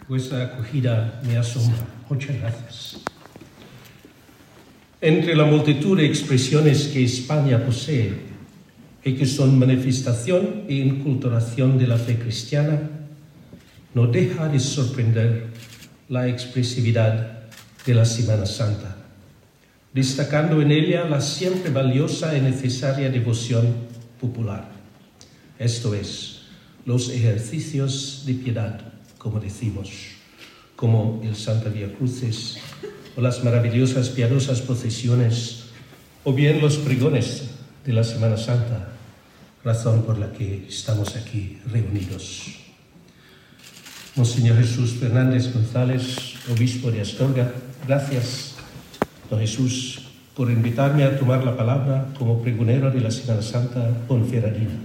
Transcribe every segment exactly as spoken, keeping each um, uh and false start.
Vuestra acogida me asombra. Muchas gracias. Entre la multitud de expresiones que España posee y que son manifestación e inculturación de la fe cristiana, no deja de sorprender la expresividad de la Semana Santa, destacando en ella la siempre valiosa y necesaria devoción popular. Esto es, los ejercicios de piedad, como decimos, como el Santa Vía Crucis, o las maravillosas piadosas procesiones, o bien los pregones de la Semana Santa, razón por la que estamos aquí reunidos. Monseñor Jesús Fernández González, obispo de Astorga, gracias, don Jesús, por invitarme a tomar la palabra como pregonero de la Semana Santa Ponferradina.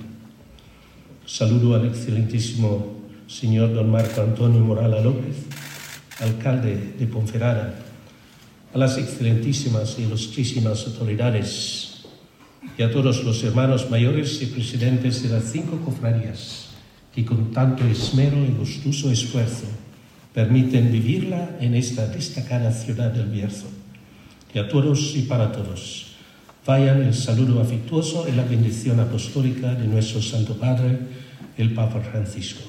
Saludo al excelentísimo señor don Marco Antonio Morala López, alcalde de Ponferrada, a las excelentísimas y ilustrísimas autoridades y a todos los hermanos mayores y presidentes de las cinco cofradías que con tanto esmero y gustoso esfuerzo permiten vivirla en esta destacada ciudad del Bierzo. Y a todos y para todos vayan el saludo afectuoso y la bendición apostólica de nuestro Santo Padre, el Papa Francisco.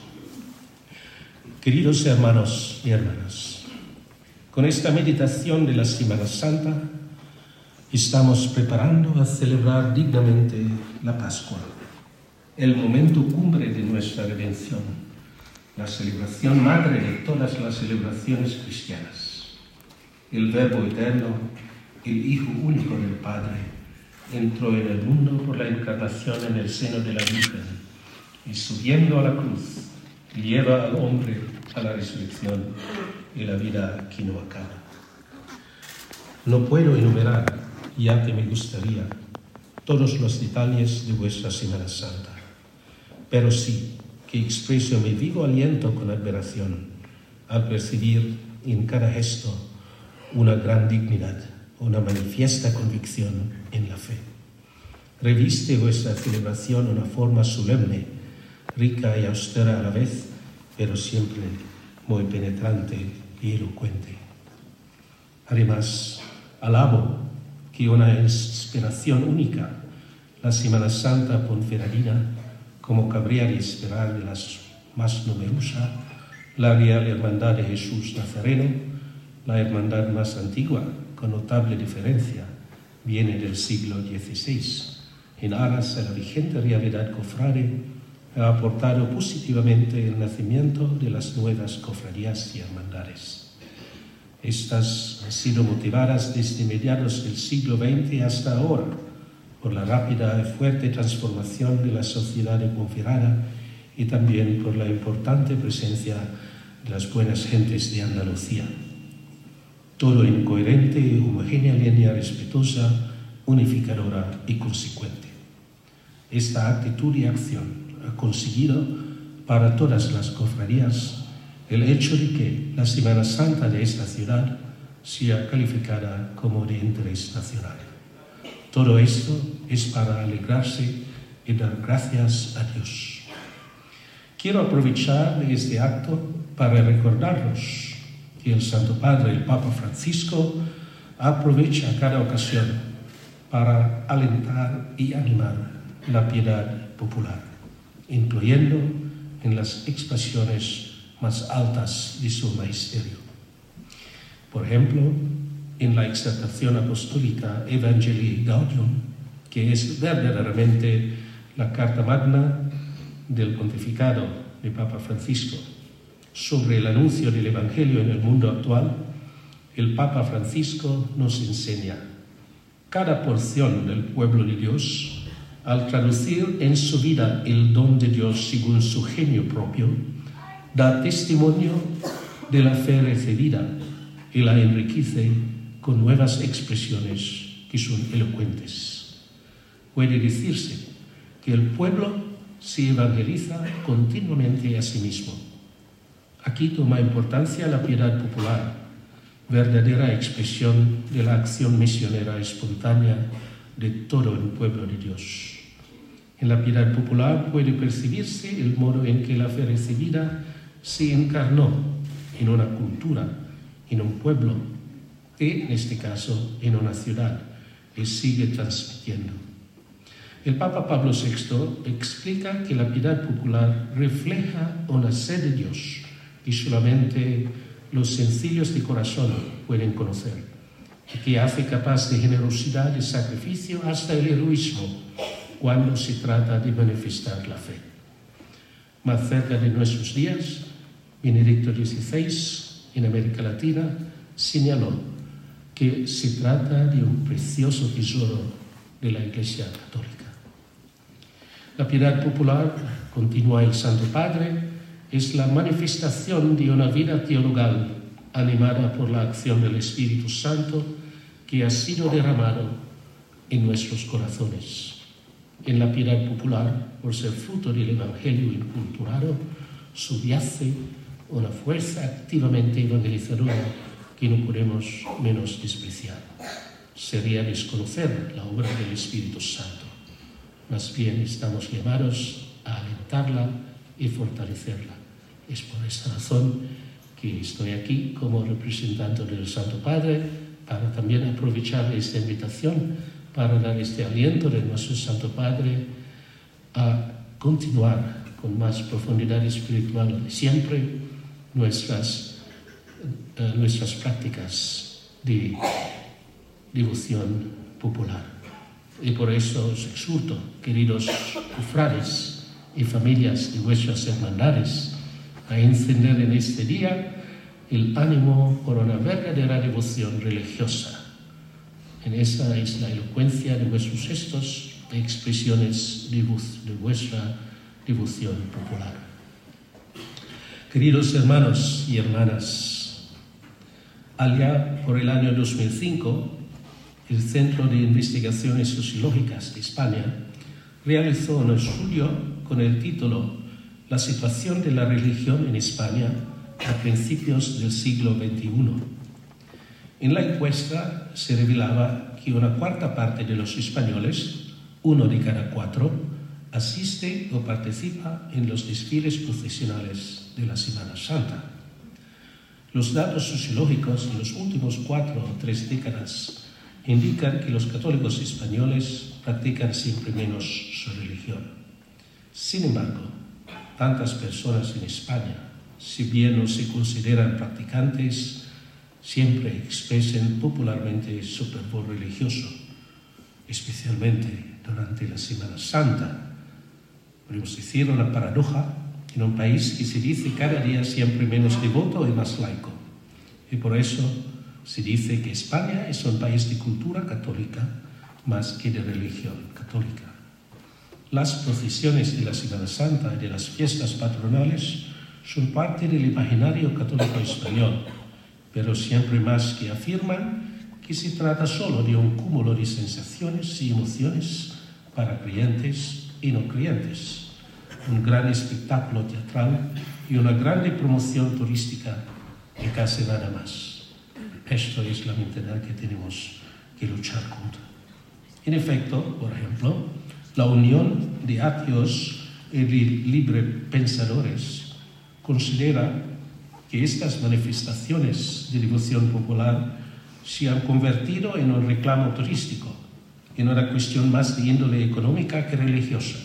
Queridos hermanos y hermanas, con esta meditación de la Semana Santa estamos preparando a celebrar dignamente la Pascua, el momento cumbre de nuestra redención, la celebración madre de todas las celebraciones cristianas. El Verbo eterno, el Hijo único del Padre, entró en el mundo por la encarnación en el seno de la Virgen y subiendo a la cruz lleva al hombre a la resurrección y la vida que no acaba. No puedo enumerar, ya que me gustaría, todos los detalles de vuestra Semana Santa, pero sí que expreso mi vivo aliento con admiración al percibir en cada gesto una gran dignidad, una manifiesta convicción en la fe. Reviste vuestra celebración una forma solemne, rica y austera a la vez, pero siempre muy penetrante y elocuente. Además, alabo que una inspiración única, la Semana Santa Ponferradina, como cabría de esperar de las más numerosas, la Real Hermandad de Jesús Nazareno, la hermandad más antigua, con notable diferencia, viene del siglo dieciséis. En aras a la vigente realidad cofrade, ha aportado positivamente el nacimiento de las nuevas cofradías y hermandades. Estas han sido motivadas desde mediados del siglo veinte hasta ahora por la rápida y fuerte transformación de la sociedad de Ponferrada y también por la importante presencia de las buenas gentes de Andalucía. Todo en coherente y homogénea línea respetuosa, unificadora y consecuente. Esta actitud y acción ha conseguido para todas las cofradías el hecho de que la Semana Santa de esta ciudad sea calificada como de interés nacional. Todo esto es para alegrarse y dar gracias a Dios. Quiero aprovechar este acto para recordaros que el Santo Padre, el Papa Francisco, aprovecha cada ocasión para alentar y animar la piedad popular, incluyendo en las expresiones más altas de su magisterio. Por ejemplo, en la exhortación apostólica Evangelii Gaudium, que es verdaderamente la carta magna del pontificado de Papa Francisco sobre el anuncio del Evangelio en el mundo actual, el Papa Francisco nos enseña: cada porción del pueblo de Dios, al traducir en su vida el don de Dios según su genio propio, da testimonio de la fe recibida y la enriquece con nuevas expresiones que son elocuentes. Puede decirse que el pueblo se evangeliza continuamente a sí mismo. Aquí toma importancia la piedad popular, verdadera expresión de la acción misionera espontánea de todo el pueblo de Dios. En la piedad popular puede percibirse el modo en que la fe recibida se encarnó en una cultura, en un pueblo, y en este caso en una ciudad, y sigue transmitiendo. El Papa Pablo sexto explica que la piedad popular refleja una sed de Dios que solamente los sencillos de corazón pueden conocer, y que hace capaz de generosidad y sacrificio hasta el heroísmo cuando se trata de manifestar la fe. Más cerca de nuestros días, Benedicto dieciséis, en América Latina, señaló que se trata de un precioso tesoro de la Iglesia Católica. La piedad popular, continúa el Santo Padre, es la manifestación de una vida teologal animada por la acción del Espíritu Santo que ha sido derramado en nuestros corazones. En la piedad popular, por ser fruto del Evangelio inculturado, subyace una fuerza activamente evangelizadora que no podemos menos despreciar. Sería desconocer la obra del Espíritu Santo. Más bien estamos llamados a alentarla y fortalecerla. Es por esta razón que estoy aquí como representante del Santo Padre para también aprovechar esta invitación para dar este aliento de nuestro Santo Padre a continuar con más profundidad espiritual siempre nuestras, uh, nuestras prácticas de devoción popular. Y por eso os exhorto, queridos cofrades y familias de vuestras hermandades, a encender en este día el ánimo por una verdadera devoción religiosa. En esa es la elocuencia de vuestros gestos e expresiones de, de vuestra devoción popular. Queridos hermanos y hermanas, allá por el año dos mil cinco, el Centro de Investigaciones Sociológicas de España realizó un estudio con el título La situación de la religión en España a principios del siglo veintiuno. En la encuesta se revelaba que una cuarta parte de los españoles, uno de cada cuatro, asiste o participa en los desfiles procesionales de la Semana Santa. Los datos sociológicos de los últimos cuatro o tres décadas indican que los católicos españoles practican siempre menos su religión. Sin embargo, tantas personas en España, si bien no se consideran practicantes, siempre expresan popularmente su fervor religioso, especialmente durante la Semana Santa. Podemos decir una paradoja en un país que se dice cada día siempre menos devoto y más laico. Y por eso se dice que España es un país de cultura católica más que de religión católica. Las procesiones de la Semana Santa y de las fiestas patronales son parte del imaginario católico español, pero siempre más que afirman que se trata solo de un cúmulo de sensaciones y emociones para creyentes y no creyentes, un gran espectáculo teatral y una grande promoción turística y casi nada más. Esto es la mentalidad que tenemos que luchar contra. En efecto, por ejemplo, la Unión de Ateos y Libre Pensadores considera que estas manifestaciones de devoción popular se han convertido en un reclamo turístico, en una cuestión más de índole económica que religiosa.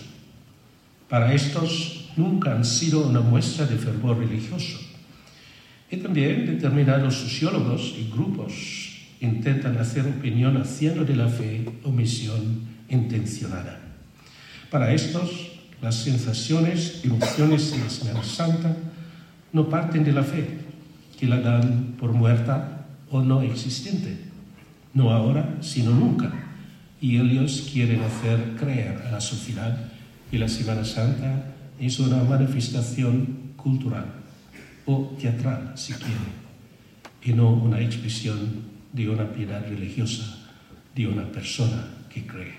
Para estos nunca han sido una muestra de fervor religioso. Y también determinados sociólogos y grupos intentan hacer opinión haciendo de la fe omisión intencionada. Para estos, las sensaciones, emociones de la Semana Santa no parten de la fe, que la dan por muerta o no existente, no ahora, sino nunca. Y ellos quieren hacer creer a la sociedad que la Semana Santa es una manifestación cultural o teatral, si quiere, y no una expresión de una piedad religiosa de una persona que cree.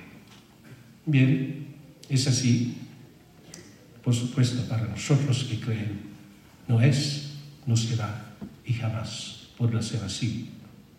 Bien, es así, por supuesto, para nosotros que creen, no es, no será y jamás podrá ser así.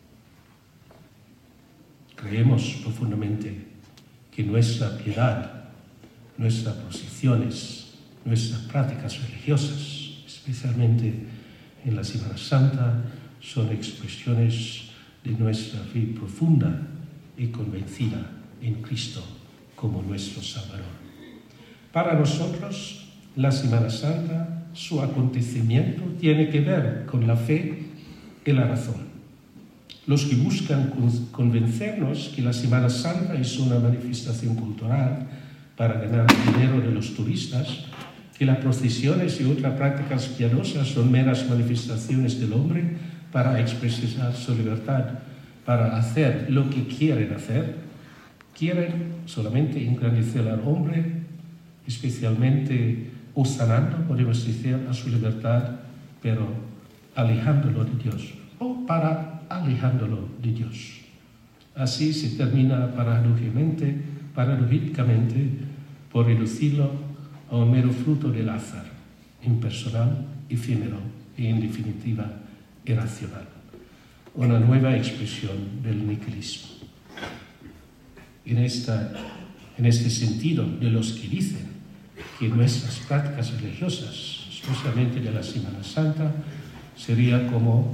Creemos profundamente que nuestra piedad, nuestras posiciones, nuestras prácticas religiosas, especialmente en la Semana Santa son expresiones de nuestra fe profunda y convencida en Cristo como nuestro Salvador. Para nosotros, la Semana Santa, su acontecimiento, tiene que ver con la fe y la razón. Los que buscan convencernos que la Semana Santa es una manifestación cultural para ganar dinero de los turistas, que las procesiones y otras prácticas piadosas son meras manifestaciones del hombre para expresar su libertad, para hacer lo que quieren hacer, quieren solamente engrandecer al hombre, especialmente o sanando, podemos decir, a su libertad, pero alejándolo de Dios, o para alejándolo de Dios. Así se termina paradójicamente, paradójicamente por reducirlo a un mero fruto del azar, impersonal, efímero y, en definitiva, irracional. Una nueva expresión del nihilismo. En, esta, en este sentido, de los que dicen que nuestras prácticas religiosas, especialmente de la Semana Santa, sería como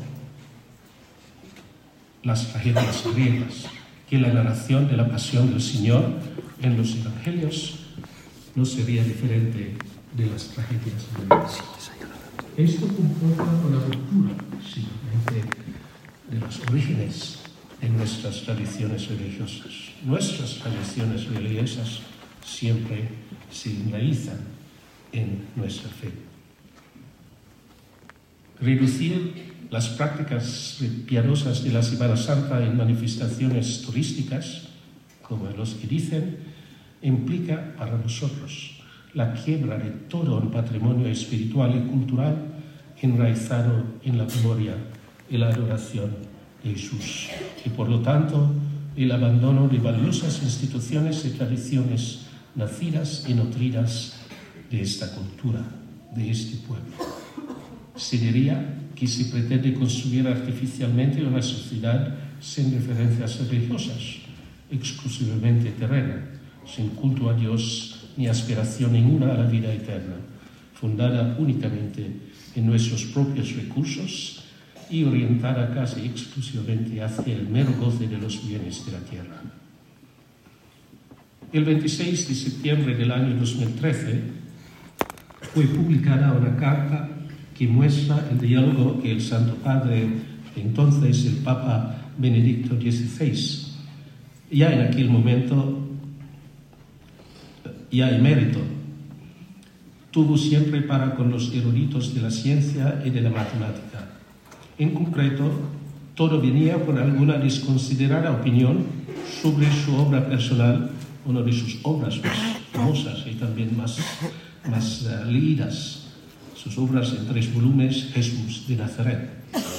las tragedias griegas, que la narración de la pasión del Señor en los evangelios no sería diferente de las tragedias griegas. Esto comporta una ruptura, simplemente, de los orígenes de nuestras tradiciones religiosas. Nuestras tradiciones religiosas siempre se enraizan en nuestra fe. Reducir las prácticas piadosas de la Semana Santa en manifestaciones turísticas, como los que dicen, implica para nosotros la quiebra de todo un patrimonio espiritual y cultural enraizado en la memoria y la adoración de Jesús, y por lo tanto el abandono de valiosas instituciones y tradiciones nacidas y nutridas de esta cultura, de este pueblo. Se diría que se pretende construir artificialmente una sociedad sin referencias religiosas, exclusivamente terrena, sin culto a Dios ni aspiración ninguna a la vida eterna, fundada únicamente en nuestros propios recursos y orientada casi exclusivamente hacia el mero goce de los bienes de la tierra. El veintiséis de septiembre del año dos mil trece fue publicada una carta que muestra el diálogo que el Santo Padre, entonces el Papa Benedicto dieciséis, ya en aquel momento, ya emérito, tuvo siempre para con los eruditos de la ciencia y de la matemática. En concreto, todo venía con alguna desconsiderada opinión sobre su obra personal, una de sus obras más famosas y también más, más uh, leídas, sus obras en tres volúmenes, Jesús de Nazaret.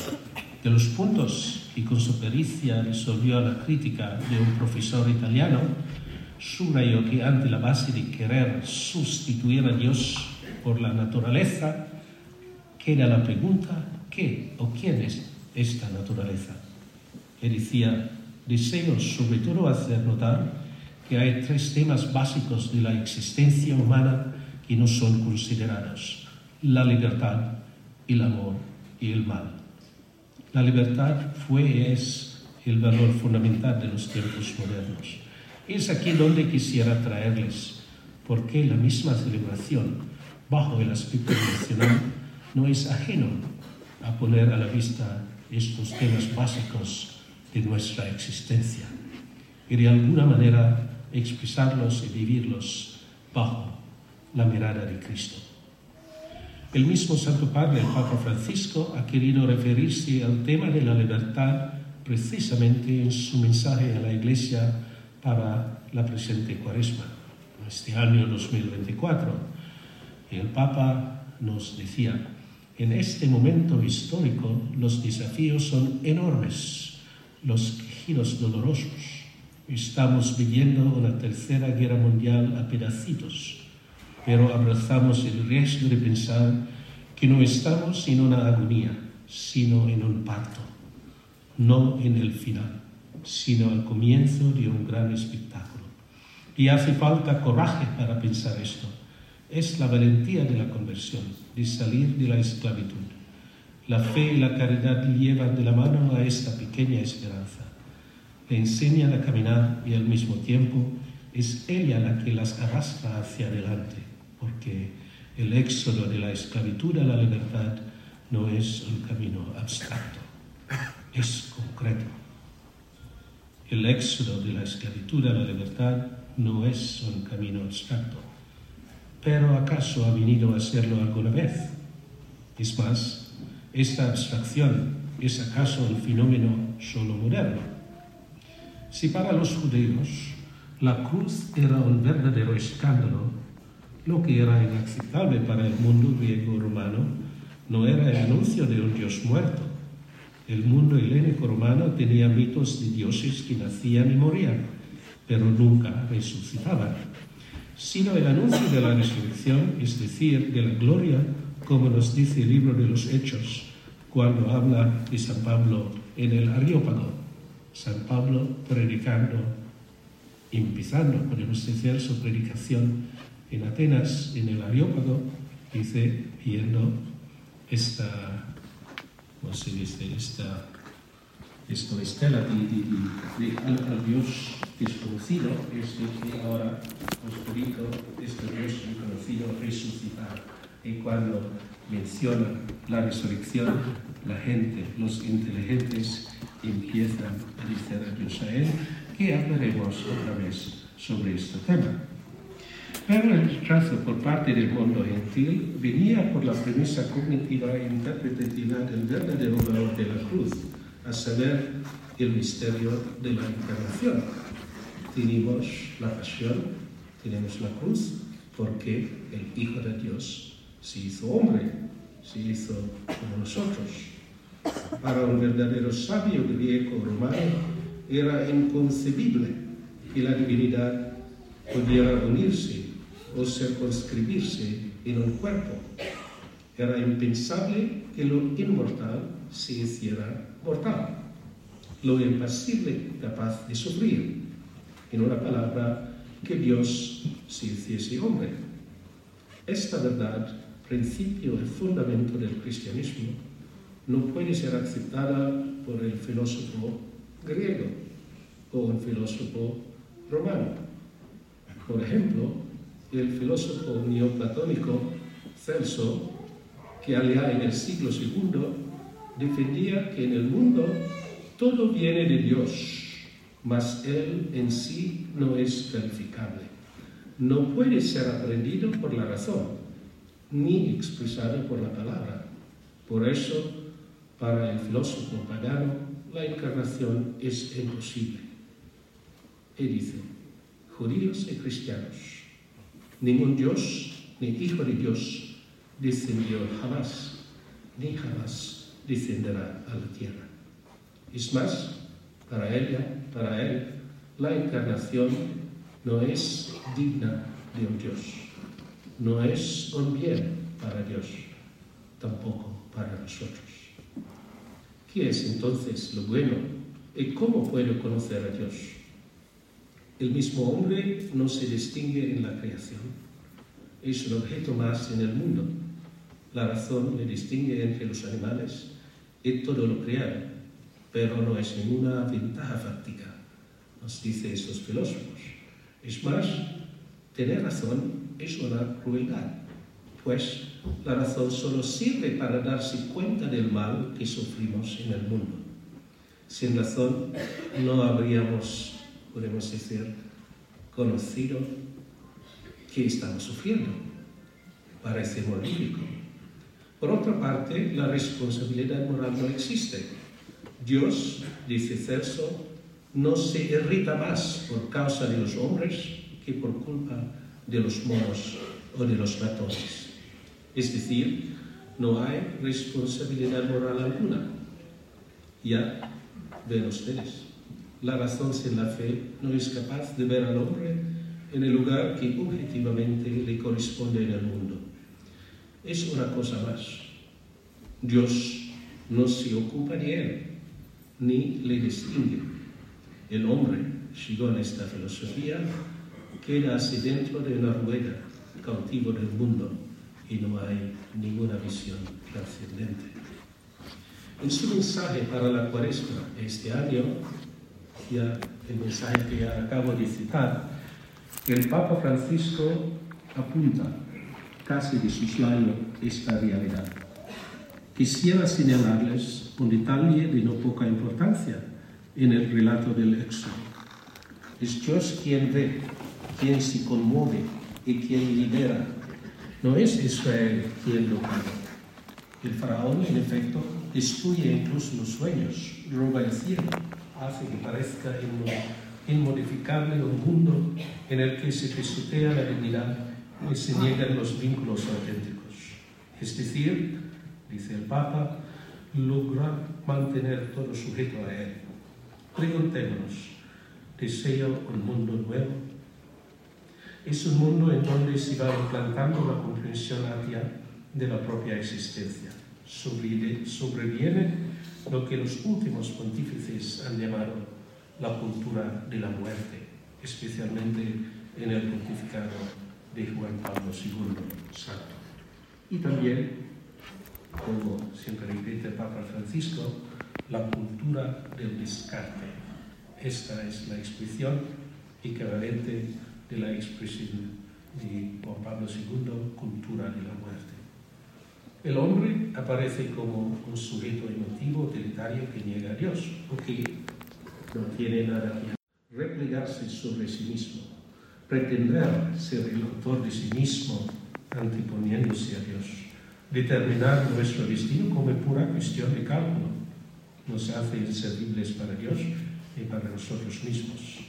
De los puntos que con su pericia resolvió a la crítica de un profesor italiano, subrayó que ante la base de querer sustituir a Dios por la naturaleza, queda la pregunta, ¿qué o quién es esta naturaleza? Y decía, deseo sobre todo hacer notar que hay tres temas básicos de la existencia humana que no son considerados: la libertad, el amor y el mal. La libertad fue y es el valor fundamental de los tiempos modernos. Es aquí donde quisiera traerles por qué la misma celebración, bajo el aspecto nacional, no es ajeno a poner a la vista estos temas básicos de nuestra existencia y de alguna manera expresarlos y vivirlos bajo la mirada de Cristo. El mismo Santo Padre, el Papa Francisco, ha querido referirse al tema de la libertad precisamente en su mensaje a la Iglesia para la presente Cuaresma, este año dos mil veinticuatro. Y el Papa nos decía, en este momento histórico los desafíos son enormes, los giros dolorosos. Estamos viviendo una tercera guerra mundial a pedacitos, pero abrazamos el riesgo de pensar que no estamos en una agonía, sino en un parto, no en el final, sino al comienzo de un gran espectáculo. Y hace falta coraje para pensar esto. Es la valentía de la conversión, de salir de la esclavitud. La fe y la caridad llevan de la mano a esta pequeña esperanza. Le enseñan a caminar y al mismo tiempo es ella la que las arrastra hacia adelante, porque el éxodo de la esclavitud a la libertad no es un camino abstracto, es concreto. El éxodo de la esclavitud a la libertad no es un camino abstracto, pero ¿acaso ha venido a serlo alguna vez? Es más, esta abstracción es acaso un fenómeno solo moderno. Si para los judíos la cruz era un verdadero escándalo, lo que era inaceptable para el mundo griego-romano no era el anuncio de un dios muerto. El mundo helénico-romano tenía mitos de dioses que nacían y morían, pero nunca resucitaban, sino el anuncio de la resurrección, es decir, de la gloria, como nos dice el libro de los Hechos, cuando habla de San Pablo en el Areópago. San Pablo predicando, empezando, podemos decir, su predicación en Atenas, en el Areópago, dice, viendo esta, ¿cómo se dice? Esta, esta estela de, de, de, de al, al Dios desconocido, es el que ahora os predico, este Dios desconocido resucitar. Y cuando menciona la resurrección, la gente, los inteligentes, empiezan a decir adiós a él, que hablaremos otra vez sobre este tema. Pero el rechazo por parte del mundo gentil venía por la premisa cognitiva e interpretativa del verdadero valor de la cruz, a saber, el misterio de la encarnación. Tenemos la pasión, tenemos la cruz, porque el Hijo de Dios se hizo hombre, se hizo como nosotros. Para un verdadero sabio griego romano era inconcebible que la divinidad pudiera unirse o circunscribirse en un cuerpo. Era impensable que lo inmortal se hiciera mortal, lo impasible capaz de sufrir. En una palabra, que Dios se hiciese hombre. Esta verdad, principio y fundamento del cristianismo, no puede ser aceptada por el filósofo griego o un filósofo romano. Por ejemplo, el filósofo neoplatónico Celso, que allá en el siglo segundo defendía que en el mundo todo viene de Dios, mas él en sí no es calificable. No puede ser aprendido por la razón, ni expresado por la palabra. Por eso, para el filósofo pagano, la encarnación es imposible. Y dice, judíos y cristianos, ningún Dios ni Hijo de Dios descendió jamás, ni jamás descenderá a la tierra. Es más, para ella, para él, la encarnación no es digna de un Dios, no es un bien para Dios, tampoco para nosotros. ¿Qué es entonces lo bueno y cómo puedo conocer a Dios? El mismo hombre no se distingue en la creación, es un objeto más en el mundo. La razón le distingue entre los animales y todo lo creado, pero no es ninguna ventaja fáctica, nos dicen esos filósofos. Es más, tener razón es una crueldad, pues la razón solo sirve para darse cuenta del mal que sufrimos en el mundo. Sin razón no habríamos, podemos decir, conocido qué estamos sufriendo. Parece muy lógico. Por otra parte, la responsabilidad moral no existe. Dios, dice Celso, no se irrita más por causa de los hombres que por culpa de los monos o de los ratones. Es decir, no hay responsabilidad moral alguna. Ya ven ustedes, la razón sin la fe no es capaz de ver al hombre en el lugar que objetivamente le corresponde en el mundo. Es una cosa más. Dios no se ocupa de él, ni le distingue. El hombre, según esta filosofía, queda así dentro de una rueda, cautivo del mundo, y no hay ninguna visión trascendente. En su mensaje para la Cuaresma este año, ya el mensaje que ya acabo de citar, el Papa Francisco apunta casi de soslayo esta realidad. Quisiera señalarles un detalle de no poca importancia en el relato del Éxodo. Es Dios quien ve, quien se conmueve y quien libera. No es Israel quien lo paga. El faraón, en efecto, destruye incluso los sueños, roba el cielo, hace que parezca inmodificable un mundo en el que se pisotea la dignidad y se niegan los vínculos auténticos. Es decir, dice el Papa, logra mantener todo sujeto a él. Preguntémonos, ¿deseo un mundo nuevo? Es un mundo en donde se va implantando la comprensión atea de la propia existencia. Sobreviene lo que los últimos pontífices han llamado la cultura de la muerte, especialmente en el pontificado de Juan Pablo segundo Santo. Y también, como siempre repite el Papa Francisco, la cultura del descarte. Esta es la expresión equivalente de la expresión de Juan Pablo segundo, cultura de la muerte. El hombre aparece como un sujeto emotivo utilitario que niega a Dios, o que no tiene nada que replegarse sobre sí mismo, pretender ser el autor de sí mismo anteponiéndose a Dios, determinar nuestro destino como pura cuestión de cálculo, nos hace inservibles para Dios y para nosotros mismos.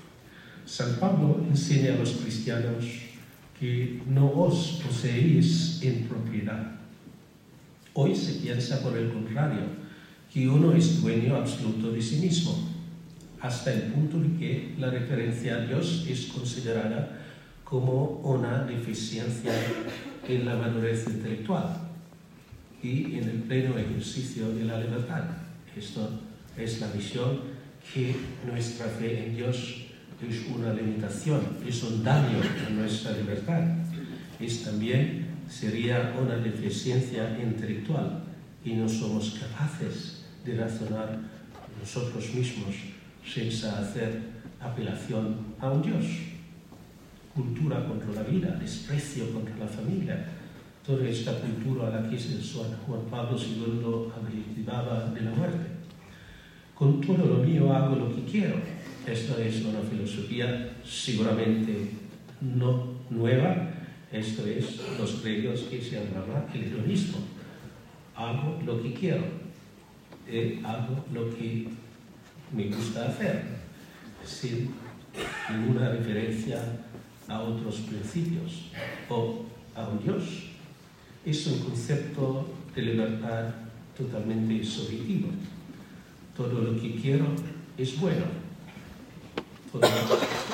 San Pablo enseña a los cristianos que no os poseéis en propiedad. Hoy se piensa, por el contrario, que uno es dueño absoluto de sí mismo, hasta el punto de que la referencia a Dios es considerada como una deficiencia en la madurez intelectual y en el pleno ejercicio de la libertad. Esto es la visión que nuestra fe en Dios es una limitación, es un daño a nuestra libertad. Es también sería una deficiencia intelectual y no somos capaces de razonar nosotros mismos sin hacer apelación a un Dios. Cultura contra la vida, desprecio contra la familia, toda esta cultura a la que Juan Pablo segundo adjetivaba de la muerte. Con todo lo mío hago lo que quiero. Esta es una filosofía seguramente no nueva. Esto es los griegos que se llama el hedonismo. Hago lo que quiero, eh, hago lo que me gusta hacer, sin ninguna referencia a otros principios o a un Dios. Es un concepto de libertad totalmente subjetivo. Todo lo que quiero es bueno. Todo lo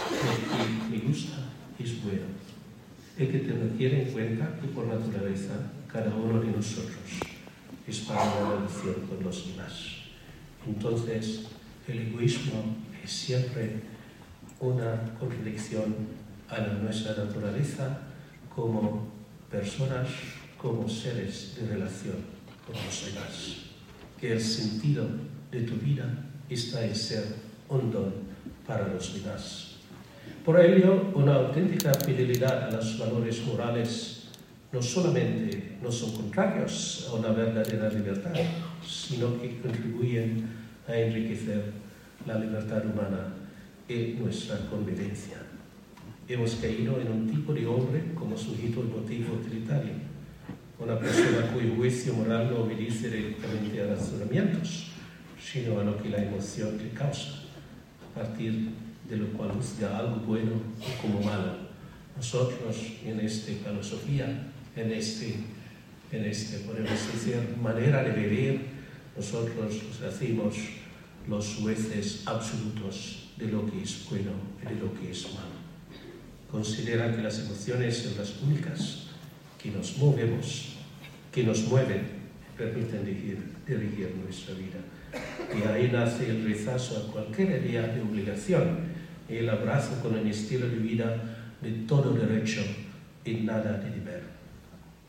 que me gusta es bueno. Hay que tener en cuenta que por naturaleza cada uno de nosotros es para la relación con los demás. Entonces, el egoísmo es siempre una contradicción a la nuestra naturaleza como personas, como seres de relación con los demás. Que el sentido de tu vida está en ser un don para los demás. Por ello, una auténtica fidelidad a los valores morales no solamente no son contrarios a una verdadera libertad, sino que contribuyen a enriquecer la libertad humana y nuestra convivencia. Hemos caído en un tipo de hombre como sujeto emotivo utilitario, una persona cuyo juicio moral no obedece directamente a razonamientos, sino a lo que la emoción le causa, a partir de lo cual juzga algo bueno como malo. Nosotros, en esta filosofía, en este, en este, podemos decir, manera de vivir, nosotros nos hacemos los jueces absolutos de lo que es bueno y de lo que es malo. Considera que las emociones son las únicas que nos movemos, que nos mueven, permiten dirigir, dirigir nuestra vida. Y ahí nace el rechazo a cualquier idea de obligación y el abrazo con un estilo de vida de todo derecho y nada de deber.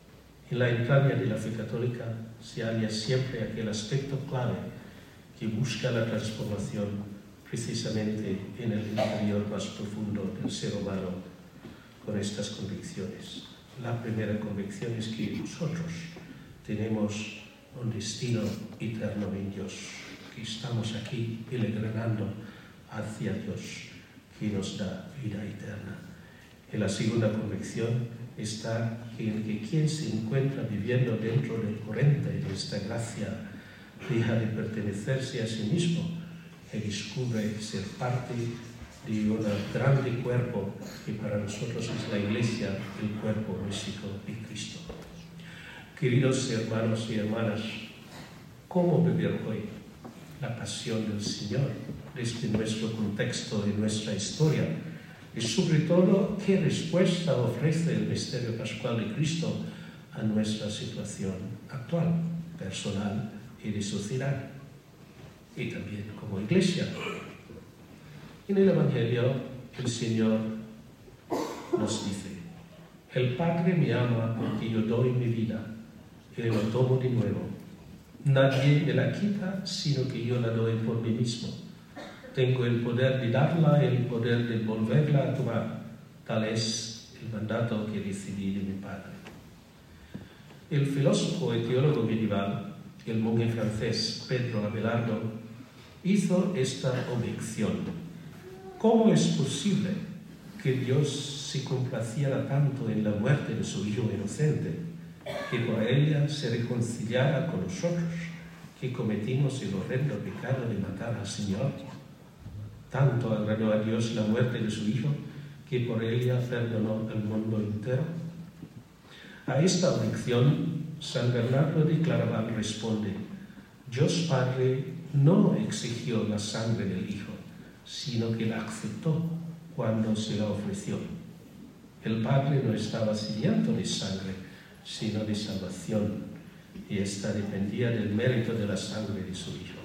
En la entraña de la fe católica se halla siempre aquel aspecto clave que busca la transformación precisamente en el interior más profundo del ser humano con estas convicciones. La primera convicción es que nosotros tenemos un destino eterno en Dios, que estamos aquí peregrinando hacia Dios, que nos da vida eterna. En la segunda convicción está que el que quien se encuentra viviendo dentro del corriente de esta gracia deja de pertenecerse a sí mismo y descubre ser parte de un grande cuerpo que para nosotros es la Iglesia, el cuerpo místico de Cristo. Queridos hermanos y hermanas, ¿cómo vivir hoy la pasión del Señor desde nuestro contexto y nuestra historia? Y sobre todo, ¿qué respuesta ofrece el misterio pascual de Cristo a nuestra situación actual, personal y de sociedad? Y también como Iglesia. En el Evangelio, el Señor nos dice: el Padre me ama porque yo doy mi vida y lo tomo de nuevo. Nadie me la quita, sino que yo la doy por mí mismo. Tengo el poder de darla y el poder de volverla a tomar. Tal es el mandato que recibí de mi Padre. El filósofo y teólogo medieval, el monje francés Pedro Abelardo, hizo esta objeción: ¿cómo es posible que Dios se complaciera tanto en la muerte de su Hijo inocente, que por ella se reconciliara con nosotros, que cometimos el horrendo pecado de matar al Señor? Tanto agradó a Dios la muerte de su Hijo, que por ella perdonó al mundo entero. A esta objeción, San Bernardo de Claraval responde: Dios Padre no exigió la sangre del Hijo, sino que la aceptó cuando se la ofreció. El Padre no estaba sediento de sangre, sino de salvación, y esta dependía del mérito de la sangre de su Hijo.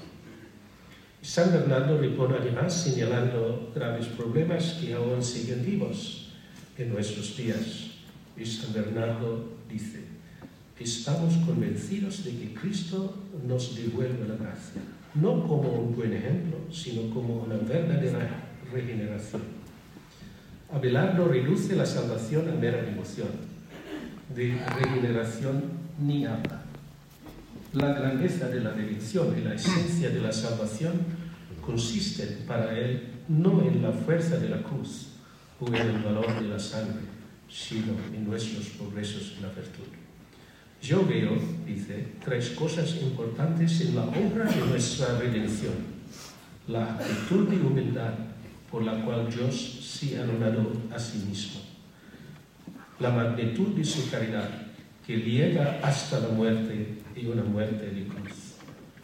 San Bernardo repone además señalando graves problemas que aún siguen vivos en nuestros días. Y San Bernardo dice: estamos convencidos de que Cristo nos devuelve la gracia, no como un buen ejemplo, sino como una verdadera regeneración. Abelardo reduce la salvación a mera devoción. De regeneración ni habla. La grandeza de la redención y la esencia de la salvación consisten para él no en la fuerza de la cruz o en el valor de la sangre, sino en nuestros progresos en la virtud. Yo veo, dice, tres cosas importantes en la obra de nuestra redención: la actitud de humildad por la cual Dios se ha donado a sí mismo, la magnitud de su caridad que llega hasta la muerte y una muerte de cruz,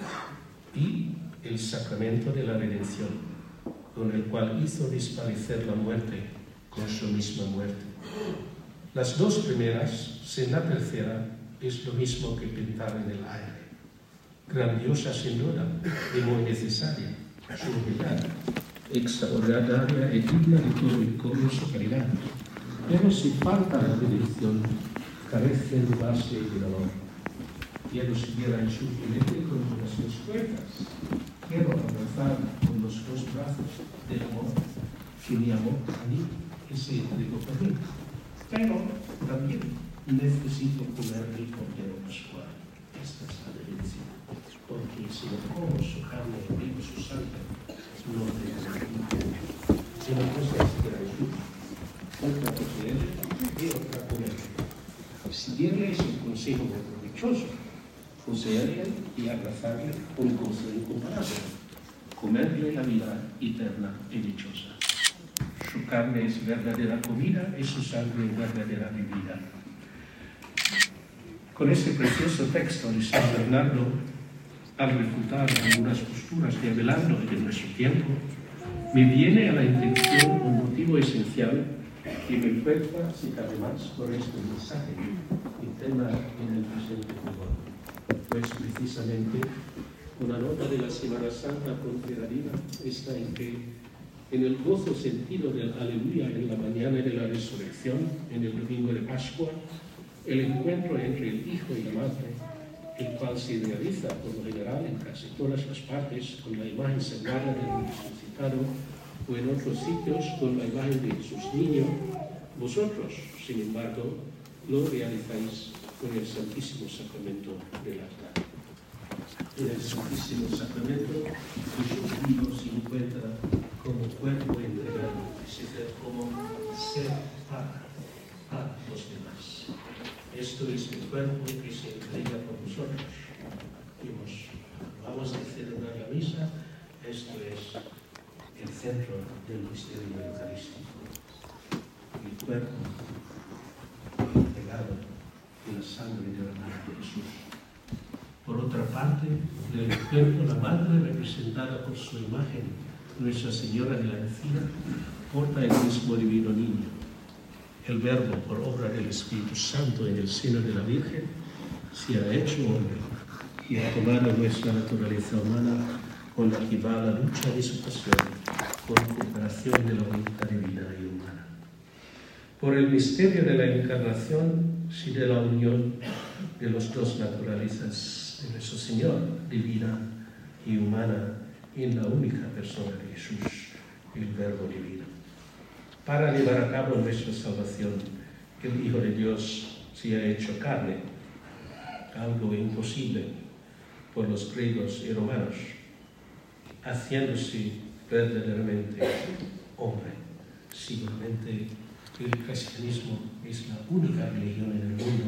y el sacramento de la redención, con el cual hizo desaparecer la muerte con su misma muerte. Las dos primeras, sin la tercera, es lo mismo que pintar en el aire. Grandiosa sin duda y muy necesaria, su humildad, extraordinaria y digna de todo encomio su caridad. Pero si falta la redención, carece de base y de valor. Quiero seguir a Jesús con nuestras fuerzas. Quiero abrazar con los dos brazos del amor que me amó a mí y se entregó por mí. Pero también necesito comer el cordero pascual. Esta es la redención. Porque si no como su carne y bebo su sangre, no tengo vida. Si una cosa es seguir a Jesús, otra poseerle y otra comer. Seguirle es un consejo muy provechoso. Poseerle y abrazarle un gozo incomparable. Comerle la vida eterna y dichosa. Su carne es verdadera comida y su sangre verdadera bebida. Con este precioso texto de San Bernardo, al refutar algunas posturas de Abelardo y de nuestro tiempo, me viene a la intención un motivo esencial que me fuerza, si cabe más, por este mensaje y tema en el presente vigor. Pues precisamente una nota de la Semana Santa contemplativa está en que en el gozo sentido del aleluya en la mañana de la resurrección, en el domingo de Pascua, el encuentro entre el Hijo y la Madre, el cual se realiza por lo general en casi todas las partes con la imagen sagrada del resucitado o en otros sitios con la imagen de Jesús niño, vosotros, sin embargo, lo realizáis con el Santísimo Sacramento del altar. En el Santísimo Sacramento, Jesús vivo se encuentra como cuerpo entregado, es decir, como ser para a los demás. Esto es el cuerpo que se entrega por nosotros. Vimos, vamos a celebrar la misa, esto es el centro del misterio eucarístico. El cuerpo entregado y la sangre derramada por Jesús. Por otra parte, en el encuentro, la madre, representada por su imagen, Nuestra Señora de la Encina, porta el mismo divino niño. El Verbo, por obra del Espíritu Santo en el seno de la Virgen, se ha hecho hombre y ha tomado nuestra naturaleza humana con la que va la lucha de su pasión, con preparación de la voluntad divina y humana. Por el misterio de la encarnación, si de la unión de las dos naturalezas de nuestro Señor, divina y humana, en la única persona de Jesús, el Verbo divino. Para llevar a cabo nuestra salvación, el Hijo de Dios se ha hecho carne, algo imposible por los griegos y romanos, haciéndose verdaderamente hombre. Simplemente el cristianismo es la única religión en el mundo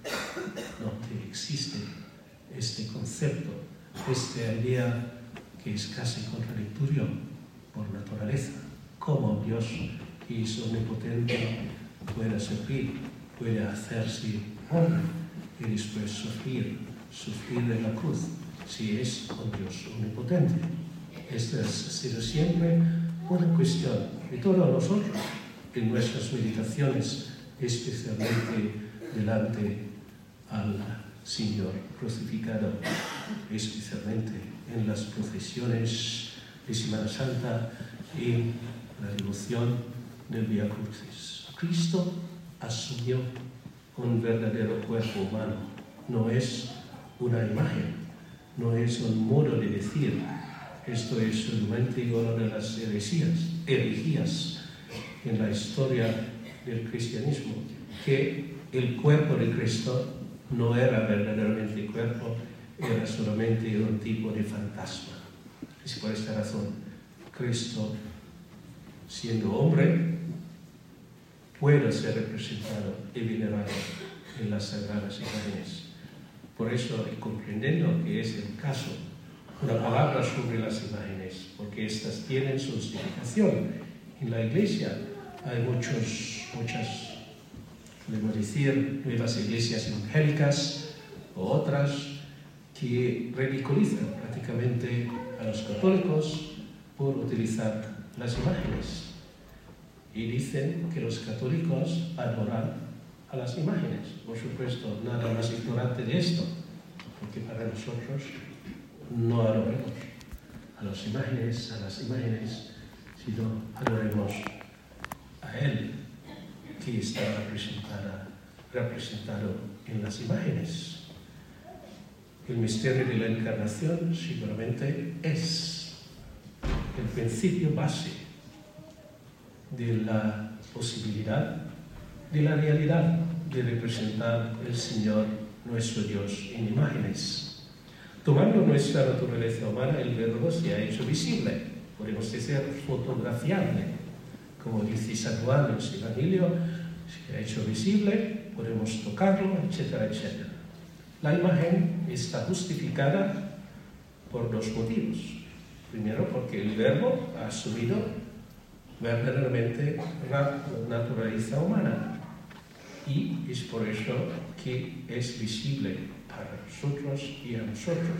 donde existe este concepto, esta idea que es casi contradictorio por naturaleza, como Dios, que es omnipotente, puede servir, puede hacerse hombre y después sufrir, sufrir en la cruz, si es un Dios omnipotente. Esta ha sido siempre una cuestión de todos nosotros en nuestras meditaciones, especialmente delante al Señor crucificado, especialmente en las procesiones de Semana Santa y la devoción del Vía Crucis. Cristo asumió un verdadero cuerpo humano. No es una imagen, no es un modo de decir. Esto es solamente una de las herejías, herejías en la historia del cristianismo, que el cuerpo de Cristo no era verdaderamente cuerpo, era solamente un tipo de fantasma. Es por esta razón, Cristo, siendo hombre, puede ser representado y venerado en las sagradas imágenes. Por eso, y comprendiendo que es el caso, una palabra sobre las imágenes, porque estas tienen su significación. En la Iglesia hay muchos, muchas, podemos decir, nuevas iglesias evangélicas o otras que ridiculizan prácticamente a los católicos por utilizar las imágenes. Y dicen que los católicos adoran a las imágenes. Por supuesto, nada más ignorante de esto, porque para nosotros no adoremos a las imágenes, a las imágenes, sino adoremos a Él, que está representada, representado en las imágenes. El misterio de la encarnación seguramente es el principio base de la posibilidad, de la realidad de representar el Señor, nuestro Dios, en imágenes. Tomando nuestra naturaleza humana, el Verbo se ha hecho visible, podemos decir fotografiable, como dice San Juan en su Evangelio, se ha hecho visible, podemos tocarlo, etcétera, etcétera. La imagen está justificada por dos motivos. Primero, porque el Verbo ha asumido verdaderamente la naturaleza humana, y es por eso que es visible para nosotros y a nosotros.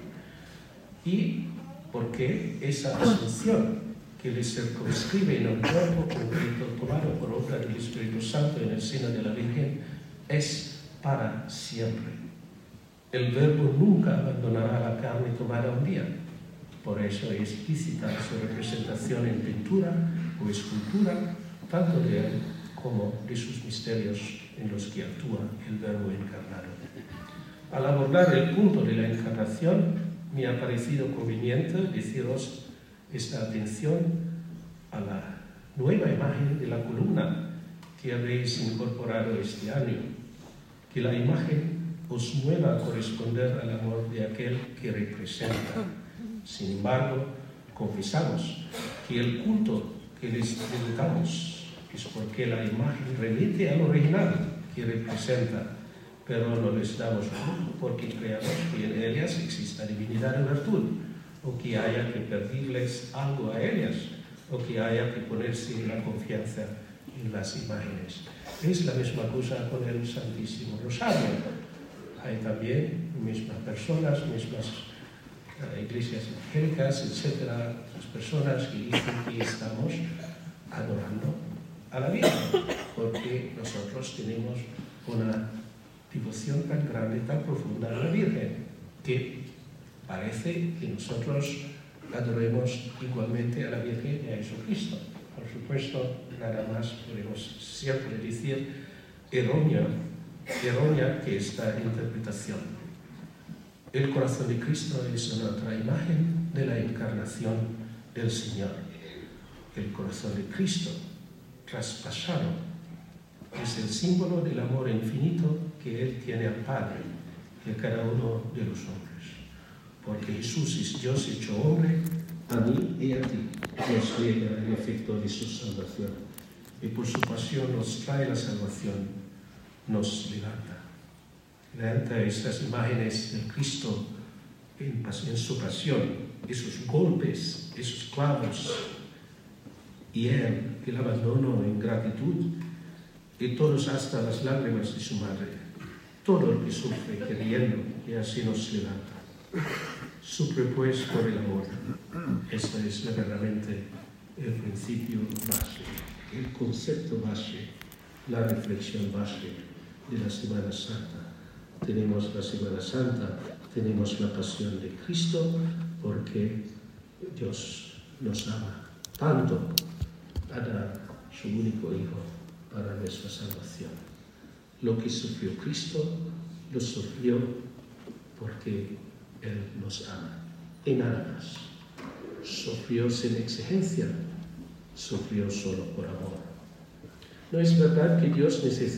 Y porque esa asunción que le circunscribe en un cuerpo concreto tomado por obra del Espíritu Santo en el seno de la Virgen es para siempre. El Verbo nunca abandonará la carne tomada un día. Por eso es explícita su representación en pintura o escultura, tanto de él como de sus misterios en los que actúa el Verbo encarnado. Al abordar el punto de la encarnación, me ha parecido conveniente deciros esta atención a la nueva imagen de la columna que habéis incorporado este año, que la imagen os mueva a corresponder al amor de aquel que representa. Sin embargo, confesamos que el culto que les dedicamos es porque la imagen remite al original que representa, pero no les damos culto porque creamos que en ellas exista divinidad y virtud, o que haya que pedirles algo a ellas, o que haya que ponerse la confianza en las imágenes. Es la misma cosa con el Santísimo Rosario. Hay también mismas personas, mismas uh, iglesias evangélicas, etcétera, las personas que dicen que estamos adorando a la Virgen, porque nosotros tenemos una devoción tan grande, tan profunda a la Virgen, que parece que nosotros adoremos igualmente a la Virgen y a Jesucristo. Por supuesto, nada más podemos siempre decir errónea, errónea que esta interpretación. El corazón de Cristo es una otra imagen de la encarnación del Señor. El corazón de Cristo traspasado es el símbolo del amor infinito que Él tiene al Padre y a cada uno de los hombres. Porque Jesús es Dios hecho hombre, a mí y a ti nos llega el efecto de su salvación. Y por su pasión nos trae la salvación, nos levanta. Levanta estas imágenes del Cristo en, en su pasión, esos golpes, esos clavos, y Él, el abandono en gratitud, y todos hasta las lágrimas de su madre. Todo el que sufre queriendo, y así nos levanta. Sufre pues por el amor. Este es verdaderamente el principio base, el concepto base, la reflexión base de la Semana Santa. Tenemos la Semana Santa, tenemos la pasión de Cristo, porque Dios nos ama tanto a dar su único Hijo para nuestra salvación. Lo que sufrió Cristo, lo sufrió porque Él nos ama, y nada más. Sufrió sin exigencia, sufrió solo por amor. No es verdad que Dios necesita